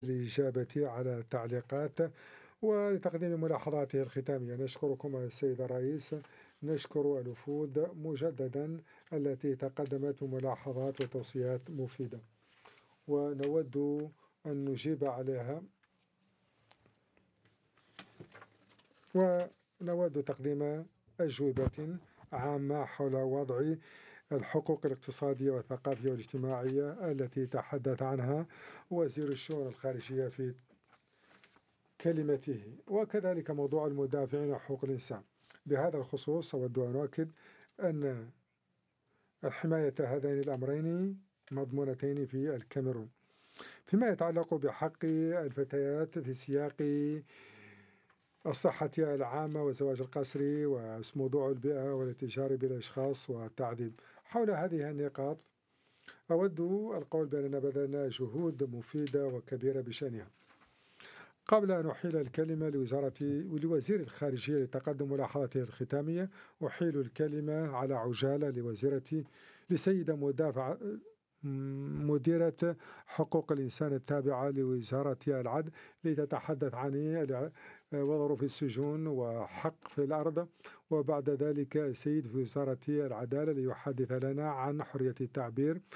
الإجابة على التعليقات ولتقديم ملاحظاته الختامية. نشكركم السيد الرئيس، نشكر الوفود مجددا التي تقدمت بملاحظات وتوصيات مفيدة، ونود أن نجيب عليها، ونود تقديم أجوبة عامة حول وضع الحقوق الاقتصادية والثقافية والاجتماعية التي تحدث عنها وزير الشؤون الخارجية في كلمته، وكذلك موضوع المدافعين عن حقوق الإنسان. بهذا الخصوص أود أن أؤكد أن الحماية هذين الأمرين مضمونتين في الكاميرون. فيما يتعلق بحق الفتيات في سياق الصحة العامة والزواج القسري وموضوع البيئة والاتجار بالأشخاص والتعذيب، حول هذه النقاط أود القول بأننا بذلنا جهود مفيدة وكبيرة بشأنها. قبل أن أحيل الكلمة لوزير الخارجية لتقدم ملاحظاته الختامية، أحيل الكلمة على عجالة لسيدة مديرة حقوق الإنسان التابعة لوزارة العدل لتتحدث عن وظروف السجون وحق في الأرض، وبعد ذلك السيد في وزارة العدالة ليحدث لنا عن حرية التعبير